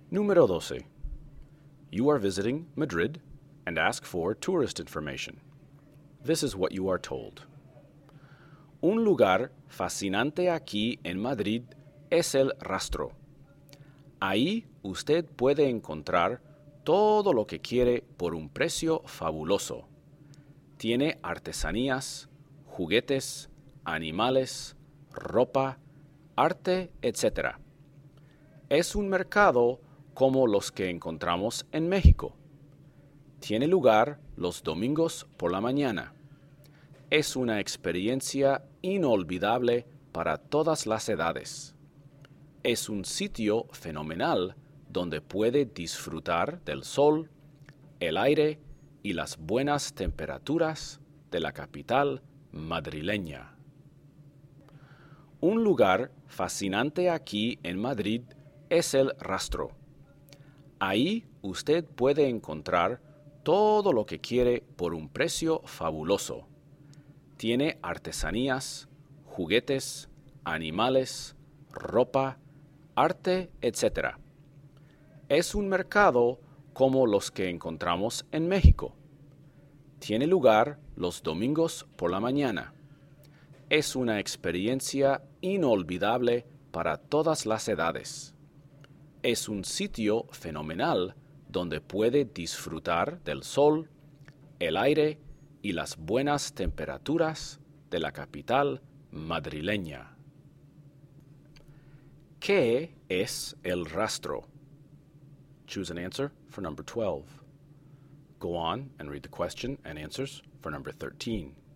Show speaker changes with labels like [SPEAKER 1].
[SPEAKER 1] Número 12. You are visiting Madrid and ask for tourist information. This is what you are told. Un lugar fascinante aquí en Madrid es el Rastro. Ahí usted puede encontrar todo lo que quiere por un precio fabuloso. Tiene artesanías, juguetes, animales, ropa, arte, etc. Es un mercado como los que encontramos en México. Tiene lugar los domingos por la mañana. Es una experiencia inolvidable para todas las edades. Es un sitio fenomenal donde puede disfrutar del sol, el aire y las buenas temperaturas de la capital madrileña. Un lugar fascinante aquí en Madrid es el Rastro. Ahí usted puede encontrar todo lo que quiere por un precio fabuloso. Tiene artesanías, juguetes, animales, ropa, arte, etc. Es un mercado como los que encontramos en México. Tiene lugar los domingos por la mañana. Es una experiencia inolvidable para todas las edades. Es un sitio fenomenal donde puede disfrutar del sol, el aire y las buenas temperaturas de la capital madrileña. ¿Qué es el Rastro? Choose an answer for number 12. Go on and read the question and answers for number 13.